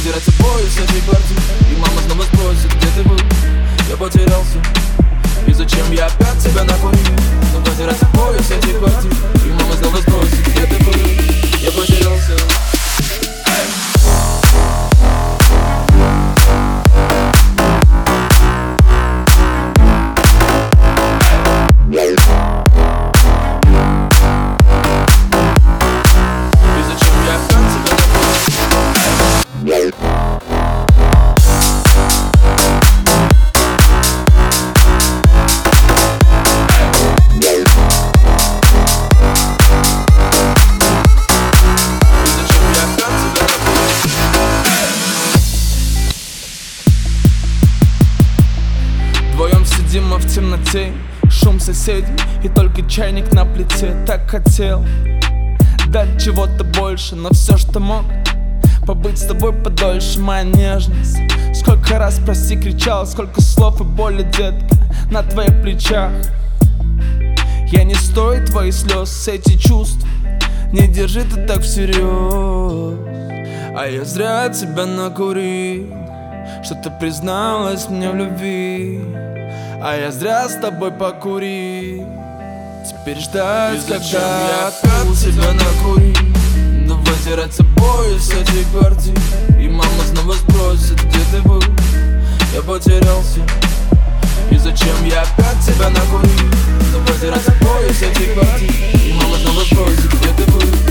потерять обои с этой квартиры. И мама снова спросит, где ты был? Я потерялся. И зачем я опять тебя накурил? Но потерять обои с этой квартиры. И мама снова спросит, где ты был? Я потерялся. Вдвоем сидим мы в темноте, шум соседей и только чайник на плите. Так хотел дать чего-то больше, но все, что мог, побыть с тобой подольше. Моя нежность, сколько раз прости кричал, сколько слов и боли, детка, на твоих плечах. Я не стою твоих слез, эти чувства не держи ты так всерьез. А я зря тебя накурил, что ты призналась мне в любви. А я зря с тобой покурил, теперь ждать, и зачем когда я опять тебя накурил? Давай терять обои с этой квартиры. И мама снова спросит, где ты был? Я потерялся. И зачем я опять тебя накурил? Давай терять обои с этой квартиры. И мама снова спросит, где ты был?